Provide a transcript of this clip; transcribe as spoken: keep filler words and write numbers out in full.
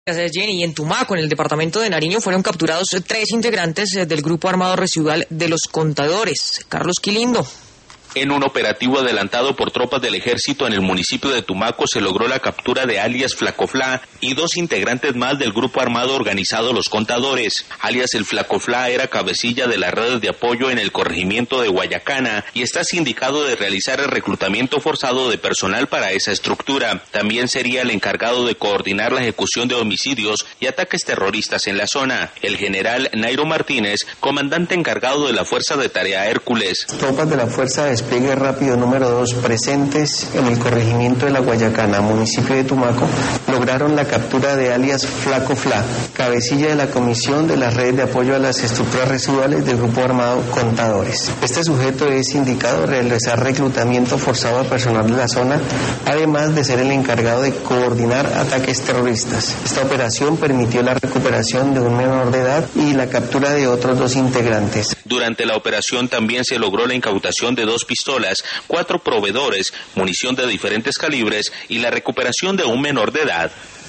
Gracias, Jenny. Y en Tumaco, en el departamento de Nariño, fueron capturados tres integrantes del grupo armado residual de los Contadores. Carlos Quilindo. En un operativo adelantado por tropas del ejército en el municipio de Tumaco se logró la captura de alias Flacoflá y dos integrantes más del grupo armado organizado Los Contadores. Alias el Flacoflá era cabecilla de las redes de apoyo en el corregimiento de Guayacana y está sindicado de realizar el reclutamiento forzado de personal para esa estructura. También sería el encargado de coordinar la ejecución de homicidios y ataques terroristas en la zona. El general Nairo Martínez, comandante encargado de la Fuerza de Tarea Hércules. Tropas de la Fuerza de Despliegue Rápido número dos presentes en el corregimiento de La Guayacana, municipio de Tumaco, lograron la captura de alias Flaco Fla, cabecilla de la Comisión de las Redes de Apoyo a las Estructuras Residuales del Grupo Armado Contadores. Este sujeto es indicado de realizar reclutamiento forzado a personal de la zona, además de ser el encargado de coordinar ataques terroristas. Esta operación permitió la recuperación de un menor de edad y la captura de otros dos integrantes. Durante la operación también se logró la incautación de dos pistolas, cuatro proveedores, munición de diferentes calibres y la recuperación de un menor de edad.